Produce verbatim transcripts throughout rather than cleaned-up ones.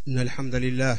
إن الحمد لله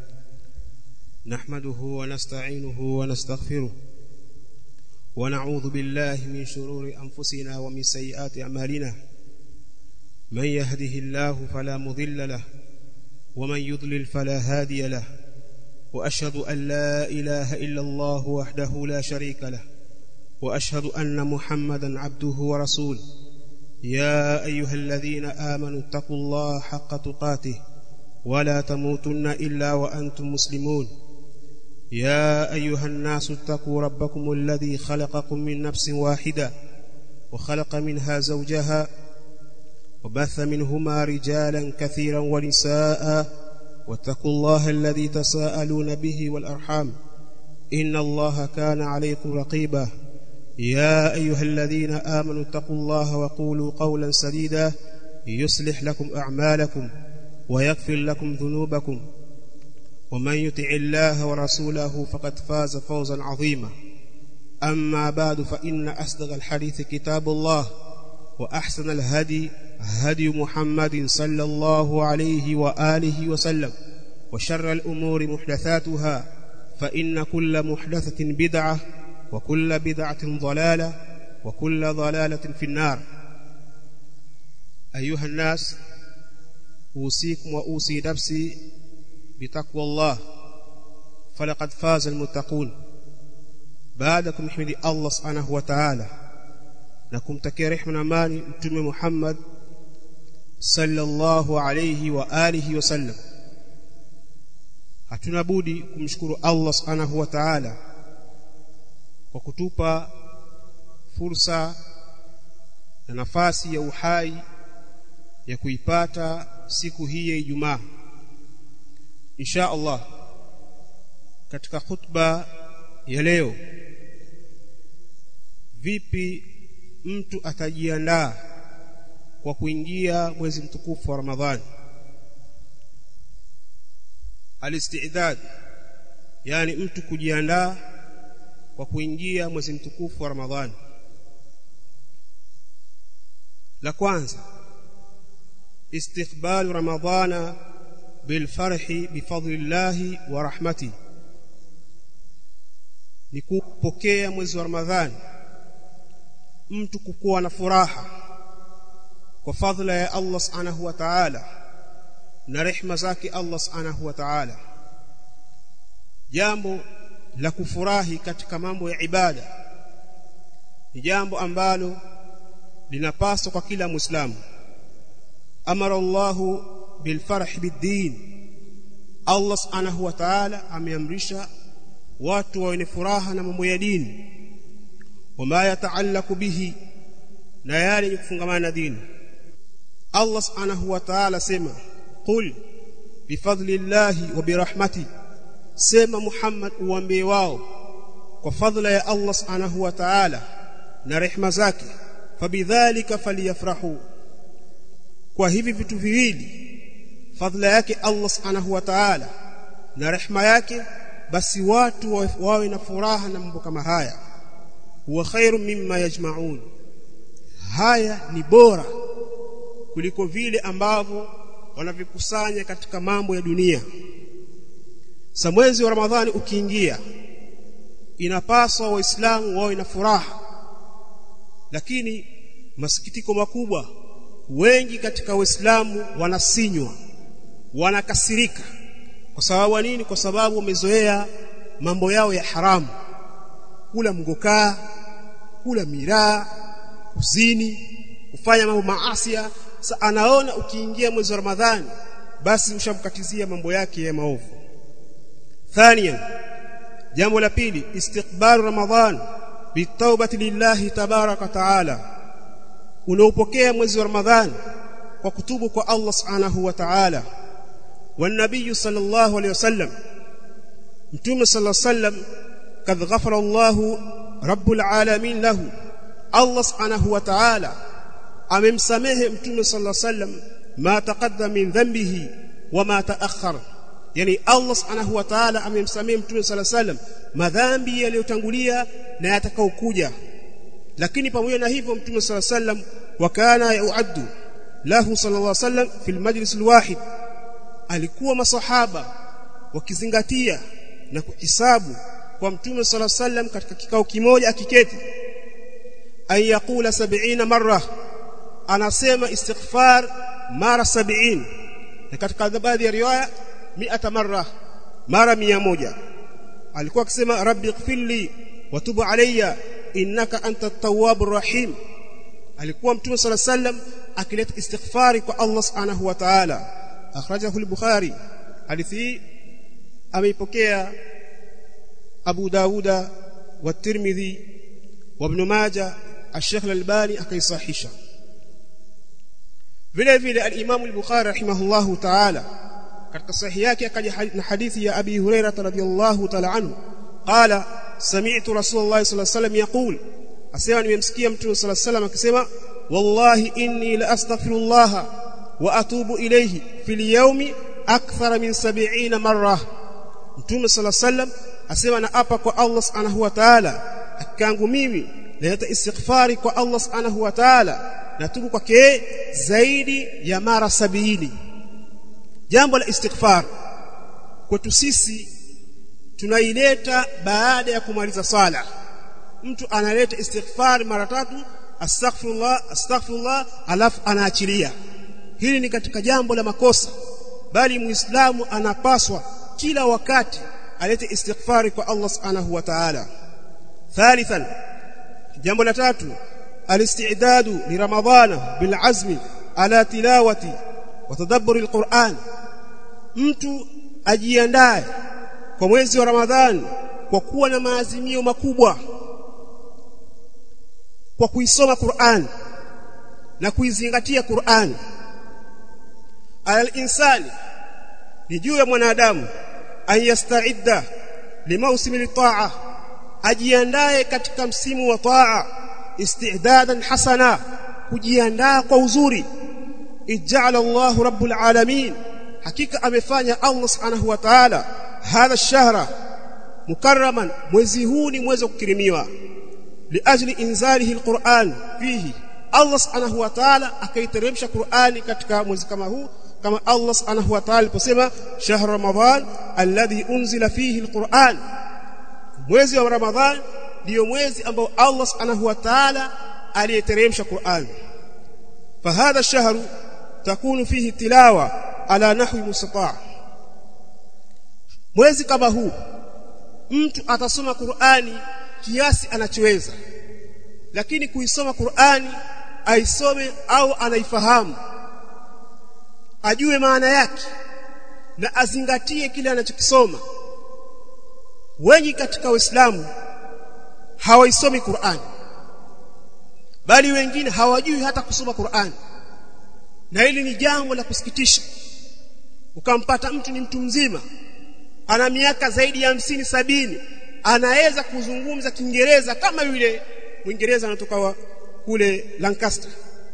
نحمده ونستعينه ونستغفره ونعوذ بالله من شرور أنفسنا ومن سيئات أعمالنا من يهده الله فلا مضل له ومن يضلل فلا هادي له وأشهد أن لا إله إلا الله وحده لا شريك له وأشهد أن محمدا عبده ورسوله يا أيها الذين آمنوا اتقوا الله حق تقاته ولا تموتن إلا وأنتم مسلمون يا أيها الناس اتقوا ربكم الذي خلقكم من نفس واحدة وخلق منها زوجها وبث منهما رجالا كثيرا ونساء واتقوا الله الذي تساءلون به والأرحام إن الله كان عليكم رقيبا يا أيها الذين آمنوا اتقوا الله وقولوا قولا سديدا يصلح لكم أعمالكم ويغفر لكم ذنوبكم ومن يطع الله ورسوله فقد فاز فوزا عظيما أما بعد فإن أصدق الحديث كتاب الله وأحسن الهدي هدي محمد صلى الله عليه وآله وسلم وشر الأمور محدثاتها فإن كل محدثة بدعة وكل بدعة ضلالة وكل ضلالة في النار. أيها الناس أوصيكم وأوصي نفسي بتقوى الله فلقد فاز المتقون. بعدكم حمد الله سبحانه وتعالى نكم تكي رحمنا ماني متوم محمد صلى الله عليه وآله وسلم. hatuna budi kumshukuru Allah subhanahu wa ta'ala kwa kutupa fursa na nafasi ya uhai ya kuipata siku hii ya Ijumaa. Insha Allah katika khutba ya leo, vipi mtu atajiandaa kwa kuingia mwezi mtukufu wa Ramadhani. Al-istidad, yani mtu kujiandaa kwa kuingia mwezi mtukufu wa Ramadhani. La kwanza, istiqbal Ramadhana bil farhi bi fadlillahi wa rahmati, ni kupokea mwezi wa Ramadhani mtu kukuwa na furaha kwa fadhila ya Allah subhanahu wa ta'ala na rehema zake Allah subhanahu wa ta'ala. Jambo la kufurahi katika mambo ya ibada ni jambo ambalo linapaswa kwa kila Muislamu. Amara Allahu bil farh bid din, Allah subhanahu wa ta'ala ameamrisha watu wawe furaha na mambo ya dini, wama yata'allaqu bihi, na yale ni kufungamana na dini. Allah subhanahu wa ta'ala sema qul bi fadlillahi wa bi rahmati, sema Muhammad uambie wao kwa fadhila ya Allah subhanahu wa ta'ala na rehema zake, fabidhalika falyafrahu, kwa hivi vitu viwili, fadhila yake Allah subhanahu wa ta'ala na rehema yake, basi watu wawe na furaha na mambo kama haya. Huwa khairu mimma yajma'un, haya ni bora kuliko vile ambavyo wanavikusanya katika mambo ya dunia. Sa mwezi wa Ramadhani ukiingia, inapaswa waislamu wawe na furaha, lakini masikitiko makubwa, wengi katika waislamu wanasinywa, wanakasirika. Kwa sababu nini? Kwa sababu wamezoea mambo yao ya haramu, kula mgokaa, kula miraa, kuzini, kufanya mambo maasi. Sasa anaona ukiingia mwezi wa Ramadhani basi ushamkatizia mambo yake ya maovu. Thaniyan, jambo la pili, istiqbal Ramadhan bitawbati lillahi tabaraka taala, unaupokea mwezi wa Ramadhani kwa kutubu kwa Allah subhanahu wa ta'ala. Wa nabii sallallahu alayhi wasallam, mtume sallallahu alayhi wasallam, kad ghafara Allahu rabbul alamin lahu, Allah subhanahu wa ta'ala amemsamehe mtume sallallahu alayhi wasallam ma taqaddama min dhanbihi wa ma ta'akhkhara, yani Allah subhanahu wa ta'ala amemsamehe mtume sallallahu alayhi wasallam madhambi yaliyotangulia na yatakayokuja. Lakini pamoja na hivyo mtume sallallahu alayhi wasallam wakana yuaddu lahu sallallahu alayhi wasallam fil majlis alwahid, alikuwa masahaba wakizingatia na kuhisabu kwa mtume sallallahu alaihi wasallam katika kikao kimoja akiketi ay yaqula sab'ina marra anasema istighfar mara sabini na katika baadhi ya riwaya mia marra mara mia moja alikuwa akisema rabbi ighfirli wa tub alayya innaka antat tawwabur rahim alikuwa mtume sallallahu alaihi wasallam akileta istighfari kwa Allah subhanahu wa ta'ala akhrajahu al-Bukhari hadithi ameipokea Abu Dauda wa Tirmidhi wa Ibn Majah al-Sheikh al-Albani akaisahisha vile vile al-Imam al-Bukhari rahimahullahu ta'ala katika sahihi yake akaja na hadithi ya Abi Hurairah radhiyallahu ta'ala anhu qala sami'tu Rasulullah sallallahu alayhi wasallam yaqul asema nimemsikia mtume sallallahu alayhi wasallam akisema wallahi inni la astaghfirullah wa atubu ilayhi fil yawmi akthar min sab'ina marra mtume sallallahu alayhi wasallam asema na hapa kwa Allah subhanahu wa ta'ala akangu mimi naleta istighfari kwa Allah subhanahu wa ta'ala natubu kwake zaidi ya mara sabini jambo la istighfar kwetu sisi tunaileta baada ya kumaliza sala mtu analeta istighfar mara tatu astaghfirullah astaghfirullah alafu anaachilia hili ni katika jambo la makosa bali muislamu anapaswa kila wakati alete istighfari kwa Allah subhanahu wa ta'ala thalithan jambo la tatu alistidadu li ramadhana bil azmi ala tilawati wa tadabbur alquran mtu ajiandae kwa mwezi wa Ramadhani kwa kuwa na maazimio makubwa kwa kuisoma Qur'an na kuizingatia Qur'an al-insani ni juu ya mwanadamu ayastaidda limausimi litaa ajiandae katika msimu wa taa istidadan hasana kujiandaa kwa uzuri ij'ala Allahu rabbul alamin hakika amefanya Allah subhanahu wa ta'ala hadha ash-shahra mukarraman mwezi huu ni mwezi wa kukirimiwa liajli inzalihi al-Qur'an fihi Allah subhanahu wa ta'ala akaiteremsha Qur'ani katika mwezi kama huu kama Allah subhanahu wa ta'ala aliposema shahr ramadan alladhi unzila fihi al-Qur'an mwezi wa Ramadhan ndio mwezi ambao Allah subhanahu wa ta'ala aliyeteremsha Qur'an fahadha ash-shahru takunu fihi tilawa ala nahwi mustata' mwezi kama huu mtu atasoma Qur'ani kiasi anachoweza lakini kuisoma Qur'ani aisome au anaifahamu ajue maana yake na azingatie kile anachokisoma wengi katika Uislamu hawaisomi Qur'an bali wengine hawajui hata kusoma Qur'an na hili ni jambo la kusikitisha ukampata mtu ni mtu mzima ana miaka zaidi ya hamsini sabini anaweza kuzungumza Kiingereza kama yule Mwingereza anatoka kule Lancaster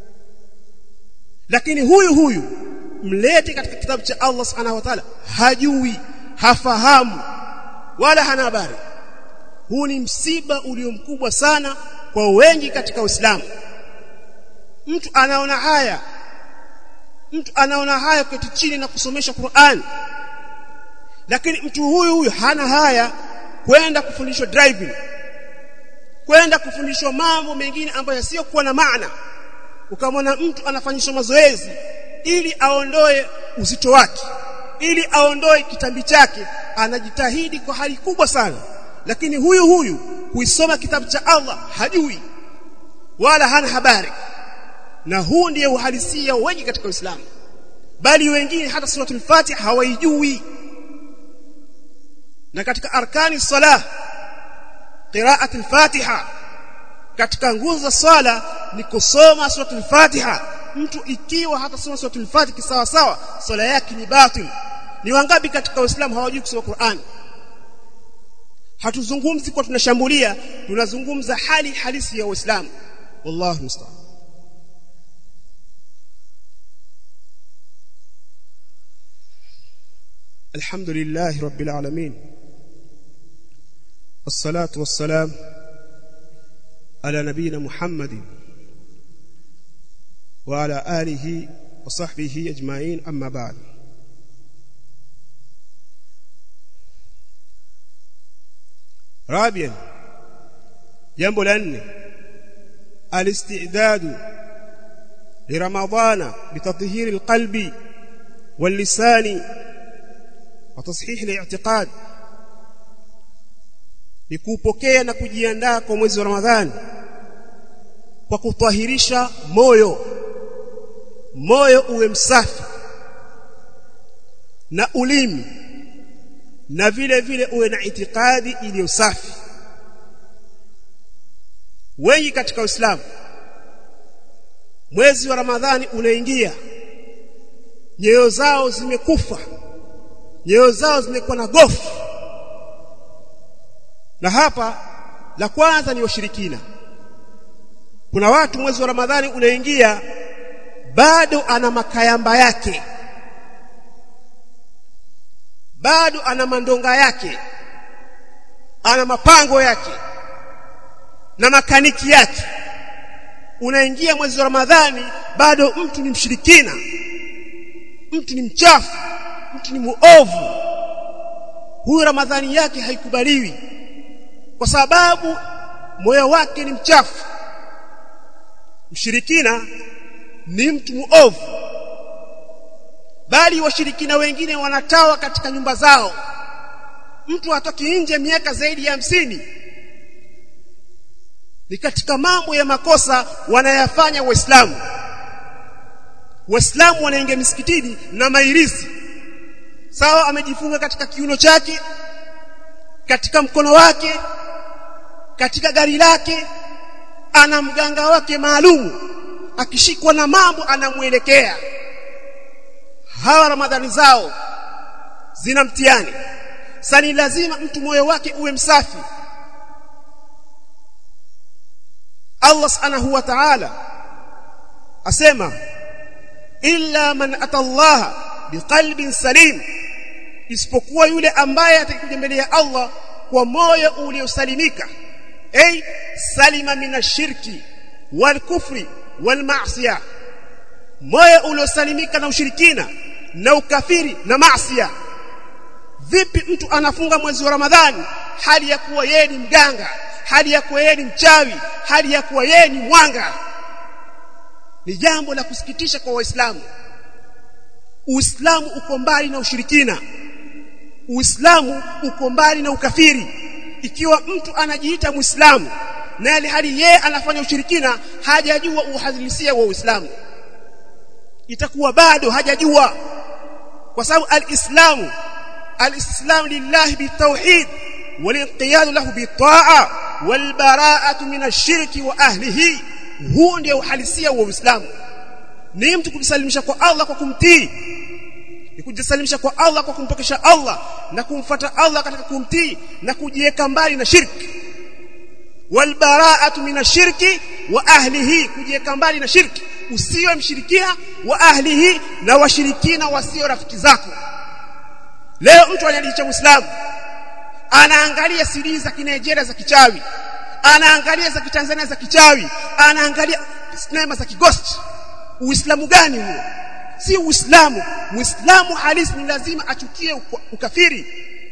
lakini huyu huyu mlete katika kitabu cha Allah subhanahu wa ta'ala hajui hafahamu wala hana habari huu ni msiba ulio mkubwa sana kwa wengi katika Uislamu mtu anaona haya mtu anaona haya keti chini na kusomesha Qur'an lakini mtu huyu huyu hana haya kwenda kufundishwa driving kwenda kufundishwa mambo mengine ambayo yasiyokuwa na maana ukamwona mtu anafanyishwa mazoezi ili aondoe uzito wake ili aondoe kitambi chake anajitahidi kwa hali kubwa sana lakini huyu huyu kuisoma kitabu cha Allah hajui wala hana habari na huu ndiye uhalisia wengi katika Uislamu bali wengine hata suratul Fatiha hawaijui na katika arkani salah qira'at al-Fatiha katika nguzo za swala ni kusoma suratul Fatiha mtu ikiwa hata soma suratul Fatiha sawa sawa swala yake ni batil ni wangapi katika Uislamu hawajui kusoma Qur'an hatuzungumzi kwa tunashambulia tunazungumza hali halisi ya Uislamu wallahu musta'an alhamdulillahi rabbil alamin wassalatu wassalam ala nabiyina Muhammadin wa ala alihi wa sahbihi ajma'in amma ba'd rabian jambo la nne alistidadu لرمضان بتطهير القلب واللسان وتصحيح الاعتقاد nikupokea na kujiandaa kwa mwezi wa Ramadhani kwa kutahirisha moyo moyo uwe msafi na ulimi na vile vile uwe na itikadi iliyo safi. Wengi katika Uislamu mwezi wa Ramadhani unaingia, nyoyo zao zimekufa, nyoyo zao zimekuwa na gofu. Na hapa la kwanza ni washirikina. Kuna watu mwezi wa Ramadhani unaingia bado ana makayamba yake, bado ana mandonga yake, ana mapango yake na makaniki yake. Unaingia mwezi wa Ramadhani bado mtu ni mshirikina, mtu ni mchafu, mtu ni muovu. Huyo Ramadhani yake haikubaliwi kwa sababu moyo wake ni mchafu. Mshirikina ni mtu muovu, bali washirikina wengine wanatawa katika nyumba zao. Mtu hatoki nje miaka zaidi ya hamsini. Ni katika mambo ya makosa wanayafanya Waislamu. Waislamu wanaingia misikitini na mairizi. Sawa, amejifunga katika kiuno chake, katika mkono wake, katika gari lake, ana mganga wake maalumu, akishikwa na mambo anamuelekea. Hawa Ramadhani zao zina mtihani. Sasa ni lazima mtu moyo wake uwe msafi. Allah subhanahu wa ta'ala asema illa man atallaha biqalbin salim, isipokuwa yule ambaye atakuja mbele ya Allah kwa moyo uliosalimika. Ay salima minashirki wal kufri wal ma'siyah, moyo uliosalimika na ushirikina na ukafiri na maasiya. Vipi mtu anafunga mwezi wa Ramadhani hali ya kuwa yeye ni mganga, hali ya kuwa yeye ni mchawi, hali ya kuwa yeye ni mwanga? Ni jambo la kusikitisha kwa Waislamu. Uislamu uko mbali na ushirikina, Uislamu uko mbali na ukafiri. Ikiwa mtu anajiita Muislamu na ile hali yeye anafanya ushirikina, hajajua uhalisia wa Uislamu, itakuwa bado hajajua. Kwa sababu al-Islamu al-Islam lillahi bitawhid walinqiyad lahu bitaa walbara'atu minashirki wa ahlihi. Huo ndio uhalisia wa Uislamu. Ni mtu kujisalimisha kwa Allah kwa kumtii, ni kujisalimisha kwa Allah kwa kumpokesha Allah na kumfuata Allah katika kumtii na kujiweka mbali na shirki. Walbara'atu minashirki wa ahlihi, kujiweka mbali na shirki. Usiwe mshirikina wa ahlihi, na washirikina wasio rafiki zako. Leo mtu anajiita Muislamu, anaangalia C D za Kinigeria za kichawi, anaangalia za Kitanzania za kichawi, anaangalia sinema za kighost. Uislamu gani huo? Si Uislamu. Muislamu halisi ni lazima achukie ukafiri,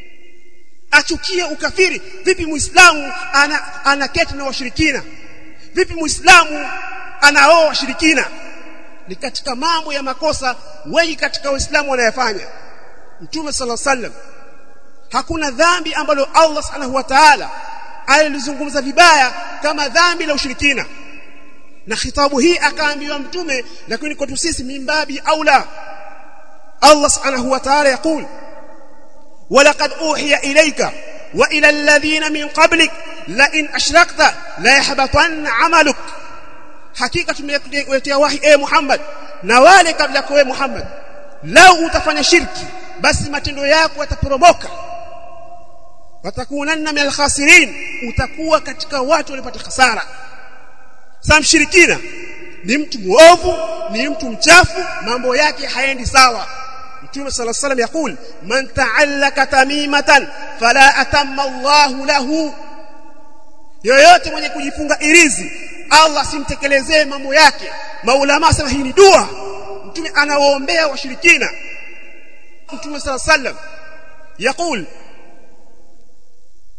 achukie ukafiri. Vipi Muislamu ana anaketi na washirikina? Vipi Muislamu anaoa washirikina? Ni katika mambo ya makosa wengi katika Uislamu wanayafanya. Mtume sallallahu alaihi wasallam, hakuna dhambi ambalo Allah subhanahu wa ta'ala alizungumza vibaya kama dhambi la ushirikina. Na khitabu hii akaambiwa mtume, lakini kwetu sisi mimbabi aula. Allah subhanahu wa ta'ala yakul walaqad uhiya ilayka wa ila alladhina min qablik la in ashrakta la yahbatanna 'amaluk, hakika tumekuletea wahi e Muhammad na wale kabla yako e Muhammad, lau utafanya shirki basi matendo yako yataporomoka, watakunanna min al-khasirin, utakuwa katika watu walipata hasara. Sasa mshirikina ni mtu muovu, ni mtu mchafu, mambo yake haendi sawa. Mtume sallallahu alaihi wasallam yakul man ta'allaka tamimatan fala atamma Allahu lahu, yoyote mwenye kujifunga irizi Allah simtekelezee mambo yake. Maulama sema hii ni dua. Mtume anawaombea washirikina. Mtume sallallahu alaihi wasallam yakul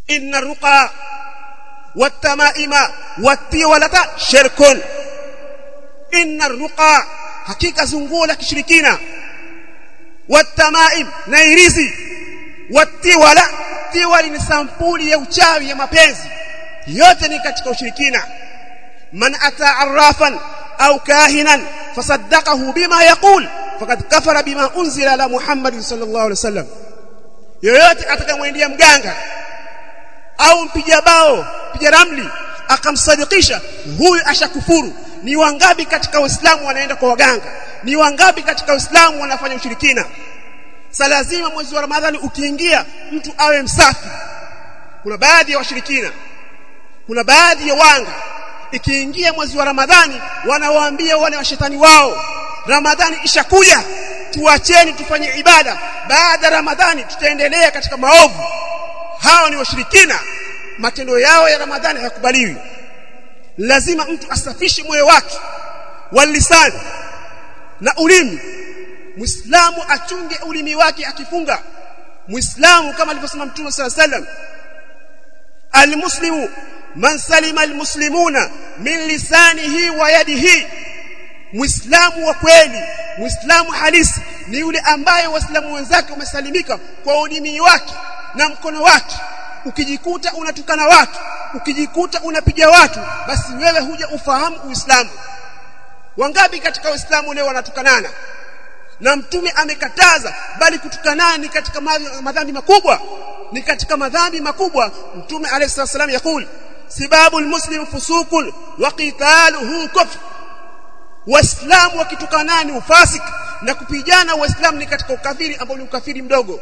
inna ruqa watamaima watiwalata shirkun inna ruqa hakika zunguo la kishirikina watamaim na irizi watiwala tiwali ni sampuli ya uchawi ya mapenzi yote ni katika ushirikina man ata arrafan au kahinan fasaddaqahu bima yaqul faqad kafara bima unzila ala Muhammad sallallahu alaihi wasallam yoyote atakayemwendea mganga au mpiga bao mpiga ramli akamsadikisha huyu ashakufuru. Ni wangapi katika Uislamu wanaenda kwa waganga? Ni wangapi katika Uislamu wanafanya ushirikina? Sasa lazima mwezi wa Ramadhani ukiingia mtu awe msafi. Kuna baadhi ya washirikina, kuna baadhi ya wanga ikiingia mwezi wa Ramadhani wanawaambia wale washetani wao, Ramadhani ishakuja, tuacheni tufanye ibada, baada ya Ramadhani tutaendelea katika maovu. Hao ni washirikina, matendo yao ya Ramadhani hayakubaliwi. Lazima mtu asafishe moyo wake wa lisani na ulimi. Muislamu achunge ulimi wake akifunga. Muislamu kama alivyosema Mtume sallallahu alaihi wasallam, almuslimu man salima almuslimuna min lisanihi wa yadihi. Muislamu wa kweli, Muislamu halisi ni yule ambaye waislamu wenzake wamesalimika kwa ulimi wake na mkono wake. Ukijikuta unatukana watu, ukijikuta unapiga watu, basi wewe huja ufahamu Uislamu. Wangapi katika Uislamu leo wanatukanana? Na Mtume amekataza, bali kutukanana ni katika madhambi makubwa, ni katika madhambi makubwa. Mtume alayhi wasallam yakul sibabul muslim fusukun wa qitaluhu kufr. Waislamu wakitukanana ni ufasik, na kupigana waislamu ni katika ukafiri ambao ni ukafiri mdogo.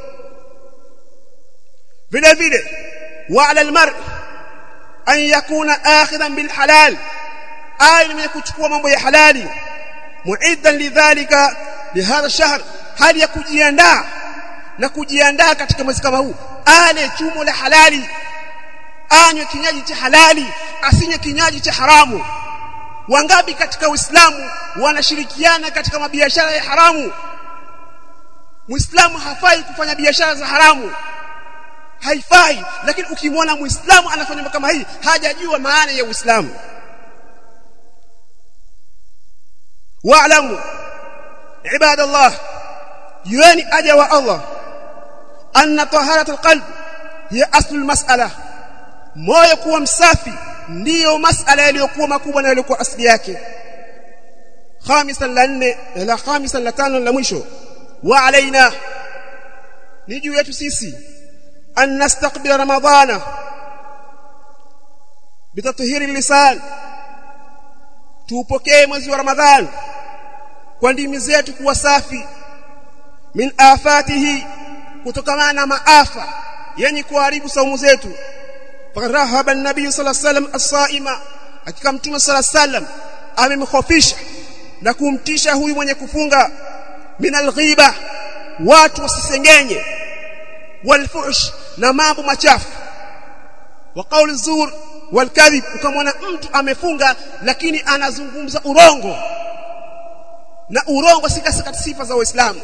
vile vile wa ala almar an yakuna akhidan bil halal, ay ni kuchukua mambo ya halali, muiddan lidhalika lihadha shahr, hali ya kujiandaa na kujiandaa katika mwezi kama huu. Ale chumo la halali, anywe kinywaji cha halali, asinywe kinywaji cha haramu. Wangapi katika Uislamu wanashirikiana katika mabiashara ya haramu? Muislamu hafai kufanya biashara za haramu, haifai. Lakini ukimwona Muislamu anafanya mambo kama hii, hajajua maana ya Uislamu. Wa'lamu ibadallah, yuani aja wa Allah, anna taharatul qalb hiya aslul mas'ala. Moyo kuwa msafi ndiyo masala yaliyokuwa makubwa na yaliyokuwa asili yake. Khamisan la nne la khamisan la tano la mwisho, wa alaina, ni juu yetu sisi, an nastaqbil ramadhana bitathhiri lisan, tupokee mwezi wa Ramadhani kwa ndimi zetu kuwa safi, min afatihi, kutokana na maafa yenye kuharibu saumu zetu. Farahaba an-nabii sallallahu alayhi wasallam as-saima, hakika Mtume sallallahu alayhi wasallam amemkhofisha na kumtisha huyu mwenye kufunga, min al-ghiba, watu wasisengenye, wal-fuhsh, na mambo machafu, wa qawl az-zur wal-kadhib. Ukamwona mtu amefunga lakini anazungumza urongo, na urongo si katika sifa za Uislamu.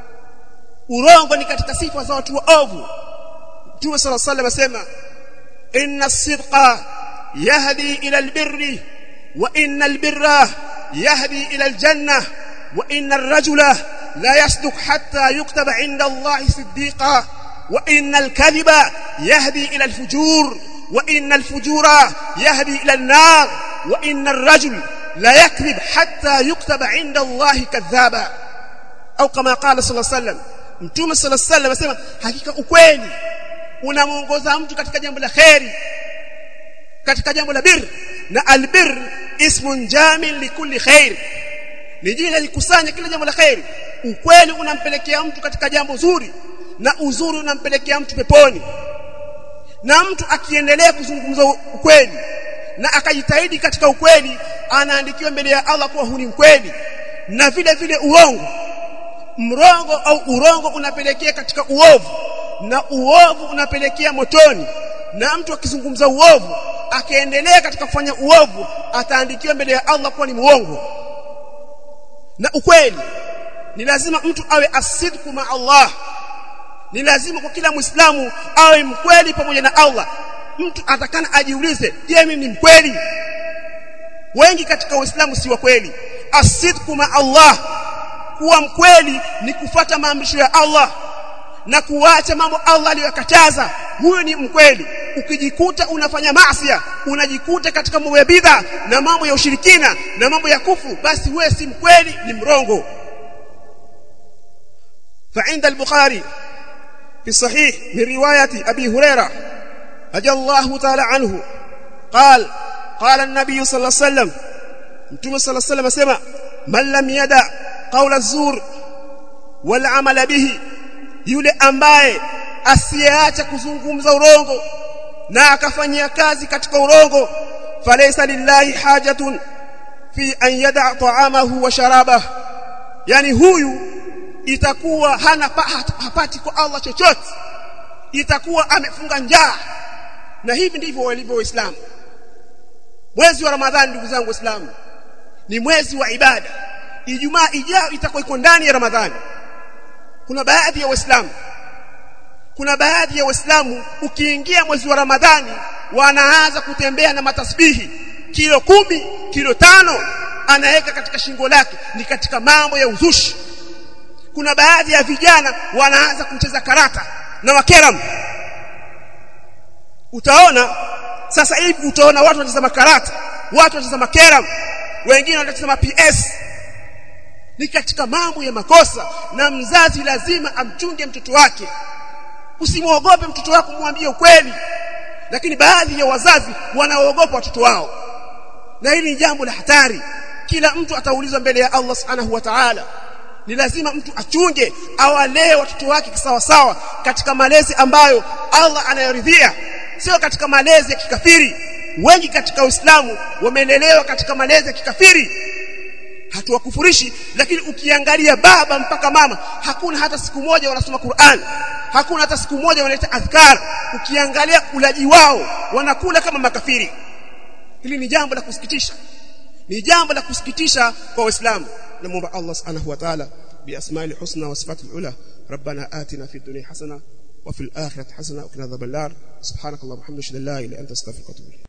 Urongo ni katika sifa za watu waovu. Mtume sallallahu alayhi wasallam asema, inna as-sidqa yahdi ila al-birri wa inna al-birra yahdi ila al-jannah wa inna ar-rajula la yasduq hatta yuktaba 'inda Allahi siddiqa wa inna al-kadhiba yahdi ila al-fujur wa inna al-fujura yahdi ila an-nar wa inna ar-rajul la yakdhib hatta yuktaba 'inda Allahi kadhaba, au kama qala sallallahu alayhi wasallam. Mtume sallallahu alayhi wasallam asema, hakika ukweli unamuongoza mtu katika jambo la khairi, katika jambo la bir. Na albir ismun jamil likulli khair, ni jina likusanya kila jambo la khairi. Ukweli unampelekea mtu katika jambo zuri, na uzuri unampelekea mtu peponi. Na mtu akiendelea kuzungumza ukweli na akajitahidi katika ukweli, anaandikiwa mbele ya Allah kuwa huni mkweli. Na vile vile uongo, mrongo au urongo unapelekea katika uovu, na uovu unapelekea motoni. Na mtu akizungumza uovu akaendelea katika kufanya uovu, ataandikiwa mbele ya Allah kuwa ni muongo. Na ukweli ni lazima mtu awe asidku ma Allah, ni lazima kwa kila Muislamu awe mkweli pamoja na Allah. mtu atakana ajiulize, je, mimi ni mkweli? Wengi katika Uislamu si wa kweli. Asidku ma Allah, kuwa mkweli ni kufuata maamrisho ya Allah na kuacha mambo Allah aliyokataza. Huyo ni mkweli. Ukijikuta unafanya maasi, unajikuta katika mambo ya bid'a na mambo ya ushirikina na mambo ya kufu, basi wewe si mkweli, ni mrongo. فعند البخاري في الصحيح من رواية أبي هريرة رضي الله تعالى عنه قال قال النبي صلى الله عليه وسلم متى صلى الله عليه وسلم سمع من لم يدع قول الزور والعمل به yule ambaye asiacha kuzungumza urongo na akafanyia kazi katika urongo, falaysa lillahi hajatun fi an yada' ta'amahu wa sharabahu, yani huyu itakuwa hana hapati kwa Allah chochote, itakuwa amefunga njaa. Na hivi ndivyo walivyo Waislamu. Mwezi wa Ramadhani, ndugu zangu Waislamu, ni mwezi wa ibada. Ijumaa ijayo itakuwa iko ndani ya Ramadhani. Kuna baadhi ya Waislamu kuna baadhi ya Waislamu ukiingia mwezi wa Ramadhani wanaanza kutembea na matasbihi kilo kumi, kilo tano anaweka katika shingo lake. Ni katika mambo ya uzushi. Kuna baadhi ya vijana wanaanza kucheza karata na makeram. Utaona sasa hivi, utaona watu wanacheza karata, watu wanacheza makeram, wengine wanacheza P S. Ni katika mambo ya makosa, na mzazi lazima amchunge mtoto wake. Usimuogope mtoto wako, mwambie ukweli. Lakini baadhi ya wazazi wanaogopa watoto wao, na hili ni jambo la hatari. Kila mtu ataulizwa mbele ya Allah Subhanahu wa Ta'ala. Ni lazima mtu achunge, awalee watoto wake sawa sawa katika malezi ambayo Allah anayoridhia, sio katika malezi ya kikafiri. Wengi katika Uislamu wamelelewa katika malezi ya kikafiri. Hatuwakufurishi, lakini ukiangalia baba mpaka mama, hakuna hata siku moja wanasoma Qur'an, hakuna hata siku moja wanaleta adhkar. Ukiangalia ulaji wao, wanakula kama makafiri. Hili ni jambo la kusikitisha, ni jambo la kusikitisha kwa Waislamu. Namuomba Allah Subhanahu wa Ta'ala bi asma'il husna wa sifatil ula, rabbana atina fid dunya hasana wa fil akhirati hasana wa qina adhaban nar. Subhanakallahumma wa bihamdika la ilaha illa anta astaghfiruka wa atubu ilayk.